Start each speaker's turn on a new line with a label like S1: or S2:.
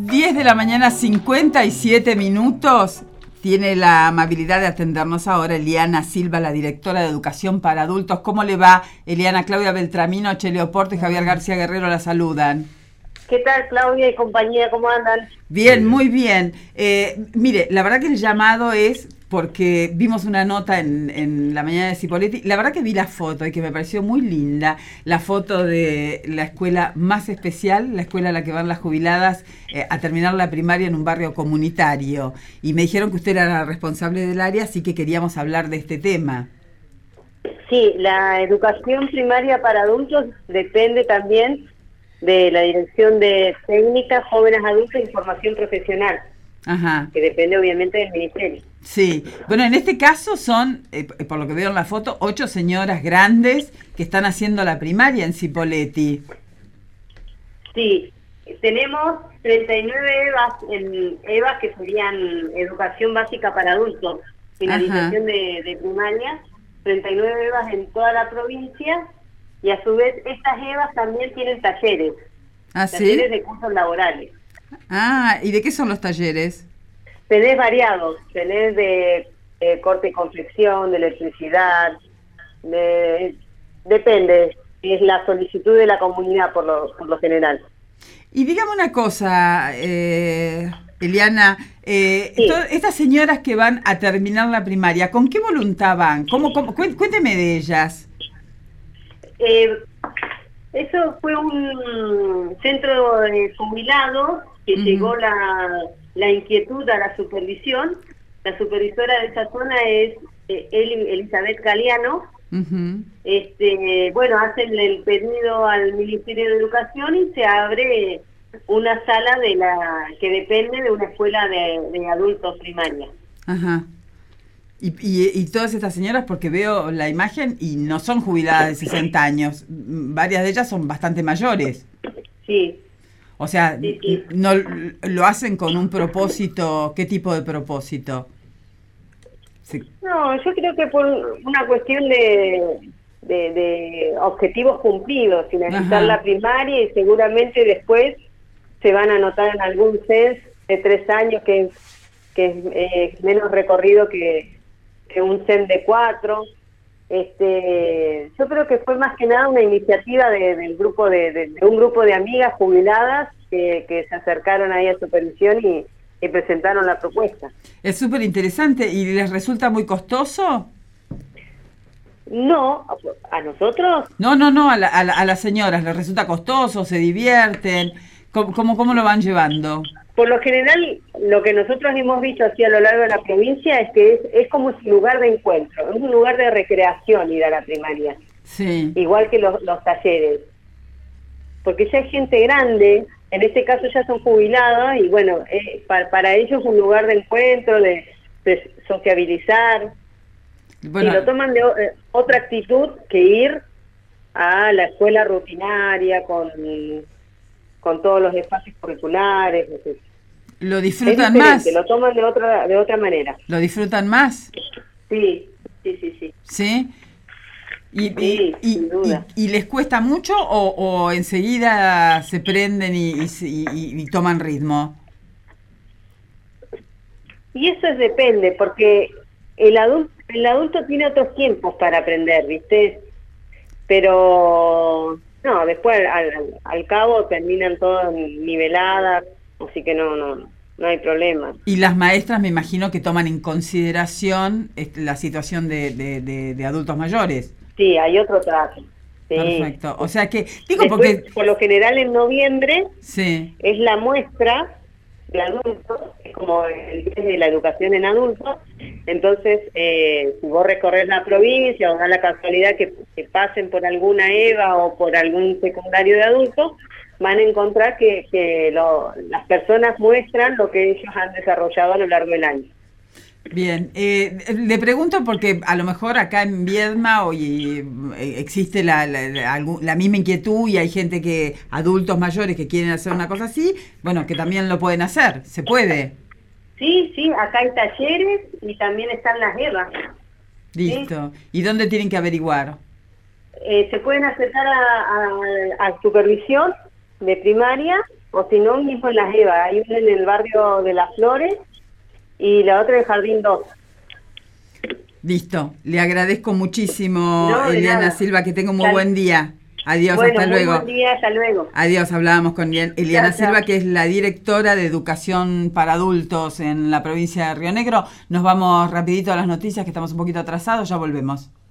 S1: 10 de la mañana, 57 minutos. Tiene la amabilidad de atendernos ahora Eliana Silva, la directora de Educación para Adultos. ¿Cómo le va, Eliana? Claudia Beltramino, Chelio Porte y Javier García Guerrero la saludan.
S2: ¿Qué tal, Claudia y compañía? ¿Cómo andan?
S1: Bien, muy bien. Mire, la verdad que el llamado es porque vimos una nota en la mañana de Cipolletti. La verdad que vi la foto y que me pareció muy linda. La foto de la escuela más especial, la escuela a la que van las jubiladas a terminar la primaria en un barrio comunitario. Y me dijeron que usted era la responsable del área, así que queríamos hablar de este tema.
S2: Sí, la educación primaria para adultos depende también de la Dirección de Técnica, Jóvenes Adultos y Formación Profesional.
S1: Ajá.
S2: Que depende obviamente del Ministerio.
S1: Sí, bueno, en este caso son, por lo que veo en la foto, 8 señoras grandes que están haciendo la primaria en Cipolletti.
S2: Sí, tenemos 39 EVAs que serían Educación Básica para Adultos, finalización de primaria, 39 EVAs en toda la provincia, y a su vez estas EVAs también tienen talleres, talleres de cursos laborales.
S1: Ah, ¿y de qué son los talleres?
S2: Tenés variados, tenés de corte y confección, de electricidad, depende, es la solicitud de la comunidad por lo general. Y
S1: dígame una cosa, Eliana,
S2: sí.
S1: Estas señoras que van a terminar la primaria, ¿con qué voluntad van? Cuénteme de ellas.
S2: Eso fue un centro de jubilados que llegó la inquietud a la supervisión. La supervisora de esa zona es Elizabeth Galeano. Bueno, hacen el pedido al Ministerio de Educación y se abre una sala que depende de una escuela de adultos primaria.
S1: Ajá. Y todas estas señoras, porque veo la imagen y no son jubiladas de 60 años, varias de ellas son bastante mayores.
S2: Sí.
S1: O sea,
S2: sí.
S1: No lo hacen con un propósito. ¿Qué tipo de propósito? Sí.
S2: No, yo creo que por una cuestión de objetivos cumplidos, finalizar la primaria, y seguramente después se van a anotar en algún CES de 3 años que es menos recorrido que un CEN de 4. Yo creo que fue más que nada una iniciativa del grupo de un grupo de amigas jubiladas que se acercaron ahí a supervisión y presentaron la propuesta.
S1: Es súper interesante. ¿Y les resulta muy costoso?
S2: No, ¿a nosotros?
S1: No, a las señoras les resulta costoso, se divierten. ¿Cómo lo van llevando?
S2: Por lo general, lo que nosotros hemos visto así a lo largo de la provincia es que es como un lugar de encuentro, es un lugar de recreación ir a la primaria.
S1: Sí.
S2: Igual que los talleres. Porque ya hay gente grande, en este caso ya son jubilados, y bueno, para ellos es un lugar de encuentro, de sociabilizar. Bueno, y lo toman de otra actitud que ir a la escuela rutinaria con todos los espacios curriculares.
S1: ¿Lo disfrutan más?
S2: Lo toman de otra manera.
S1: ¿Lo disfrutan más?
S2: Sí.
S1: ¿Sí? ¿Y les cuesta mucho o enseguida se prenden y toman ritmo?
S2: Y eso depende, porque el adulto tiene otros tiempos para aprender, ¿viste? Pero no, después al cabo terminan todas niveladas, así que no hay problema.
S1: Y las maestras me imagino que toman en consideración la situación de adultos mayores.
S2: Sí, hay otro trato. Sí.
S1: Perfecto. O sea que,
S2: después, porque por lo general en noviembre es la muestra de adultos, es como el día de la educación en adultos. Entonces, si vos recorres la provincia o da la casualidad que pasen por alguna EVA o por algún secundario de adultos, van a encontrar que las personas muestran lo que ellos han desarrollado a lo largo del año.
S1: Bien, le pregunto porque a lo mejor acá en Viedma hoy existe la misma inquietud y hay gente adultos mayores que quieren hacer una cosa así, bueno, que también lo pueden hacer, ¿se puede?
S2: Sí, acá hay talleres y también están las EVA.
S1: Listo, ¿y dónde tienen que averiguar?
S2: Se pueden acercar a supervisión de primaria o si no, mismo en Las Evas. Hay una en el barrio de Las Flores y la otra en el Jardín 2.
S1: Listo, le agradezco muchísimo,
S2: No,
S1: Eliana Silva, que tenga un muy buen día. Adiós, bueno, hasta luego.
S2: Buen día, hasta luego.
S1: Adiós, hablábamos con Eliana Silva, que es la directora de Educación para Adultos en la provincia de Río Negro. Nos vamos rapidito a las noticias, que estamos un poquito atrasados, ya volvemos.